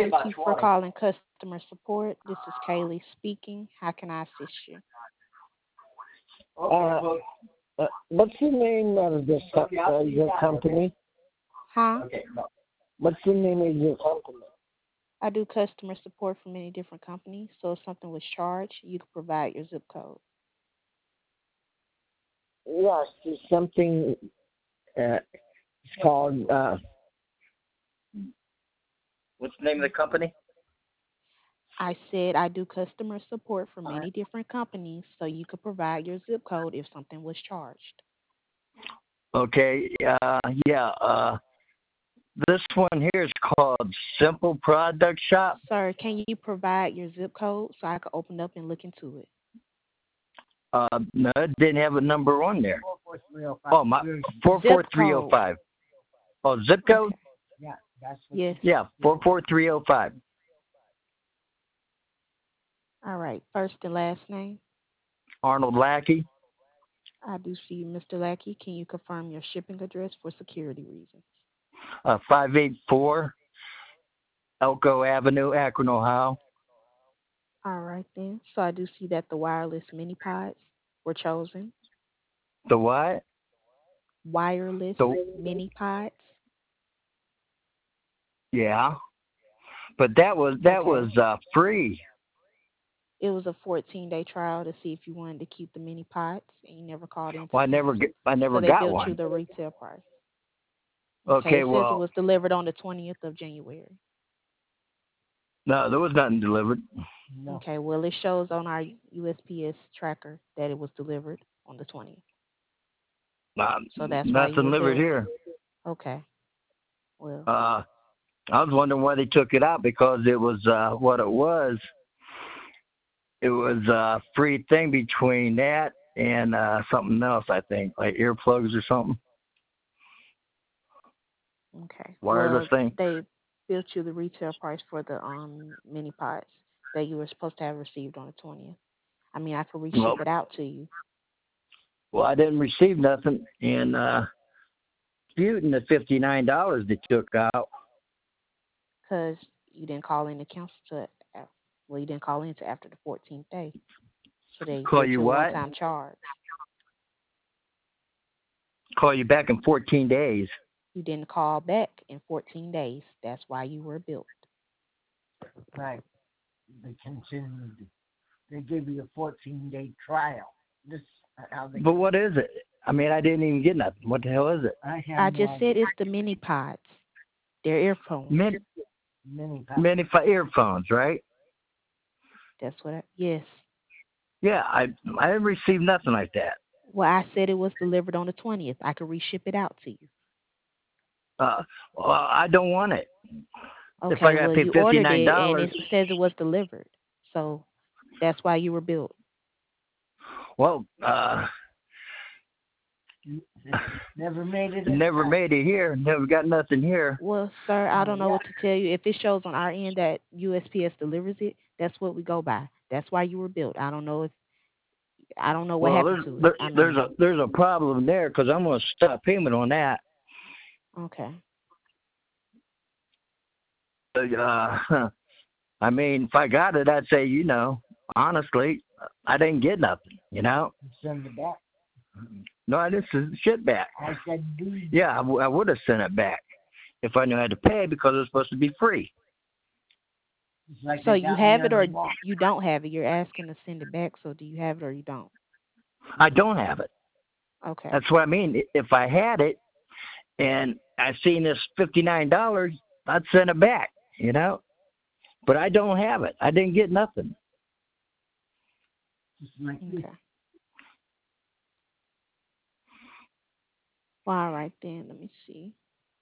Thank you for calling customer support. This is Kaylee speaking. How can I assist you? Uh, what's the name of your company? Huh? What's the name of your company? I do customer support for many different companies. So if something was charged, you could provide your zip code. Yes, there's something. It's called. What's the name of the company? I said I do customer support for many different companies, so you could provide your zip code if something was charged. Okay. Yeah. This one here is called Simple Product Shop. Sir, can you provide your zip code so I could open up and look into it? No, it didn't have a number on there. 44305. Oh, my Zip code. 44305. Oh, zip code? Okay. Yeah, that's what. Yes. Yeah, 44305. All right. First and last name. Arnold Lackey, I do see you, Mr. Lackey. Can you confirm your shipping address for security reasons? 584 Elko Avenue, Akron, Ohio. All right then. So I do see that the wireless mini pods were chosen. The what? Wireless The mini pods. yeah, but that was Okay. free. It was a 14-day trial to see if you wanted to keep the mini pods, and you never called in to Well, cancel. I never So they got billed you one. the retail price. Okay. Okay, It says it well, was delivered on the 20th of January. no, there was nothing delivered. No. Okay. Well, it shows on our USPS tracker that it was delivered on the 20th. So that's why you Nothing were delivered billed. here. Okay. Well, I was wondering why they took it out because it was what it was. It was a free thing between that and something else, I think, like earplugs or something, okay. wireless Well, thing. they billed you the retail price for the mini pods that you were supposed to have received on the 20th. I mean, I could Well, reship it out to you I didn't receive nothing, and disputing the $59 they took out. because you didn't call in to cancel to. Well, you didn't call in to after the 14th day, so they Call billed you you a what? one-time charge. Call you back in 14 days. You didn't call back in 14 days. That's why you were billed. Right. They continued. They give you a 14-day trial. This is how they. But what is it? I mean, I didn't even get nothing. What the hell is it? I have I no just idea. said it's the mini pods. They're earphones. Many, Many pounds. many earphones, right? That's what. Yes. Yeah, I didn't receive nothing like that. Well, I said it was delivered on the 20th. I could reship it out to you. Uh, well, I don't want it. If I Okay, got to well, pay you fifty ordered nine it and dollars, it says it was delivered. So that's why you were billed. well, Never made it. never made it here. Never got nothing here. Well, sir, I don't know Yeah. what to tell you. If it shows on our end that USPS delivers it, that's what we go by. That's why you were billed. I don't know what Well, happened there's to it. there, I mean, there's a problem there because I'm going to stop payment on that. okay. I mean, if I got it, I'd say, honestly, I didn't get nothing. Send it back. No, I didn't send shit back. I said, do you? Yeah, I would have sent it back if I knew I had to pay because it was supposed to be free. It's like So they you got me have it on the or wall. you don't have it. You're asking to send it back. So do you have it or you don't? I don't have it. Okay. That's what I mean. If I had it and I seen this $59, I'd send it back. But I don't have it. I didn't get nothing. Just like this. Okay. Well, all right then. Let me see.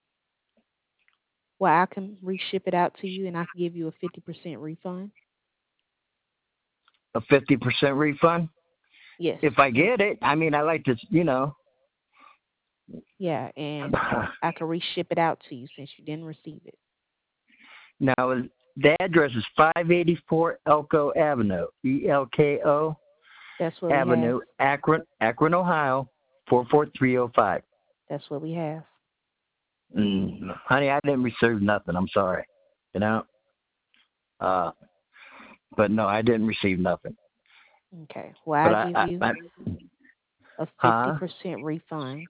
Well, I can reship it out to you and I can give you a 50% refund. A 50% refund. Yes. If I get it, I mean, I like to. Yeah, and I can reship it out to you since you didn't receive it. Now, the address is 584 Elko Avenue, ELKO That's what we have. Avenue, Akron, Ohio, 44305. That's what we have. Honey, I didn't receive nothing. I'm sorry. You know? Uh, but no, I didn't receive nothing. Okay. Well, But I'll give you a huh? 50% refund.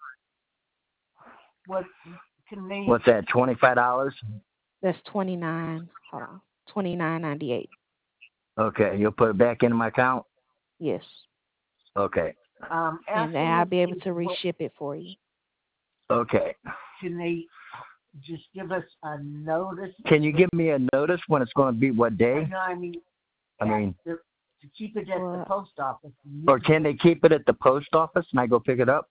What can they? What's that? $25? That's 29. Hold on. 29.98. Okay, you'll put it back into my account. Yes. Okay, And After then I'll this be able is to what reship it for you. okay. can they just give us a notice? Can you give me a notice when it's going to be? What day? No, I mean, I mean, to keep it at the Well, post office. or can they keep it at the post office and I go pick it up?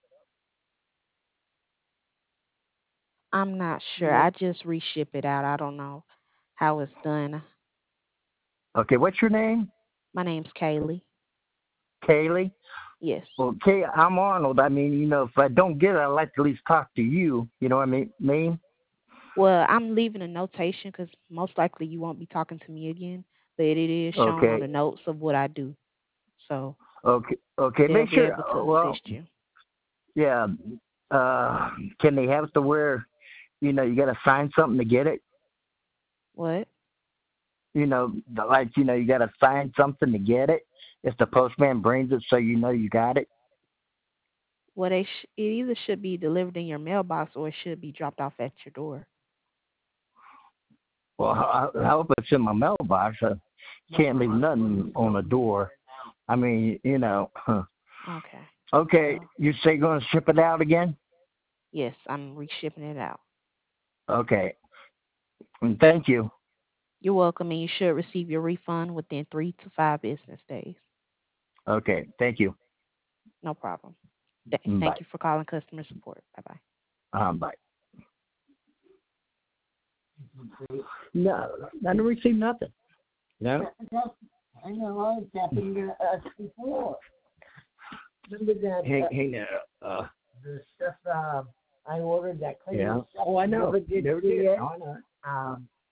I'm not sure. Yeah. I just reship it out. I don't know how it's done. Okay, what's your name? My name's Kaylee. Kaylee? Yes. Well, Kay, I'm Arnold. I mean, if I don't get it, I'd like to at least talk to you. You know what I mean? Well, I'm leaving a notation because most likely you won't be talking to me again, but it is shown on Okay. the notes of what I do. So Okay. they'll Make be sure, able to well, assist you. yeah. Can they have it to where, you got to sign something to get it? What? You got to sign something to get it if the postman brings it so you got it. Well, it either should be delivered in your mailbox or it should be dropped off at your door. Well, I hope it's in my mailbox. I can't leave nothing on the door. I mean, Okay. Okay, Well, you say you're going to ship it out again? yes, I'm reshipping it out. Okay. And thank you. You're welcome, and you should receive your refund within 3 to 5 business days. Okay, thank you. No problem. Bye. Thank you for calling customer support. Bye bye. Bye. No, I didn't receive nothing. No? I know it's happened to us before. Remember that Hey, now. the stuff I ordered that cleaning Yeah. stuff? Oh, I know. Never did Never see did. it. Oh, I know.